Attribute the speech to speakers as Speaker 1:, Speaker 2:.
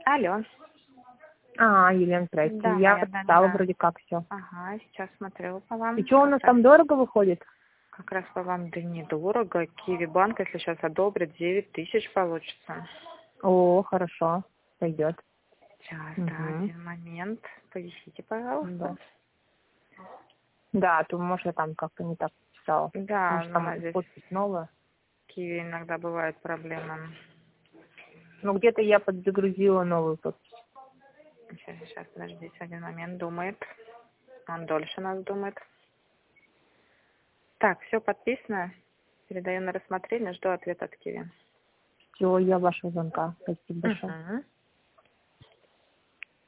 Speaker 1: Алло.
Speaker 2: Елена, здрасте.
Speaker 1: Да,
Speaker 2: Я
Speaker 1: моя,
Speaker 2: подписала
Speaker 1: да.
Speaker 2: вроде как все.
Speaker 1: Ага, сейчас смотрю по вам.
Speaker 2: И что, у нас там дорого выходит?
Speaker 1: Как раз по вам, да недорого. Киви банк, если сейчас одобрит, 9000 получится.
Speaker 2: О, хорошо, пойдет.
Speaker 1: Сейчас, да, один момент. Повисите, пожалуйста.
Speaker 2: Да, то, может, я там как-то не так писала.
Speaker 1: Да,
Speaker 2: Может, там
Speaker 1: здесь
Speaker 2: подпись новая.
Speaker 1: Киви иногда бывает проблема.
Speaker 2: Ну, где-то я подзагрузила новую подпись.
Speaker 1: Сейчас, подождите, один момент. Думает. Он дольше нас думает. Так, все подписано. Передаю на рассмотрение. Жду ответ от Киви.
Speaker 2: Все, я вашего звонка. Спасибо большое.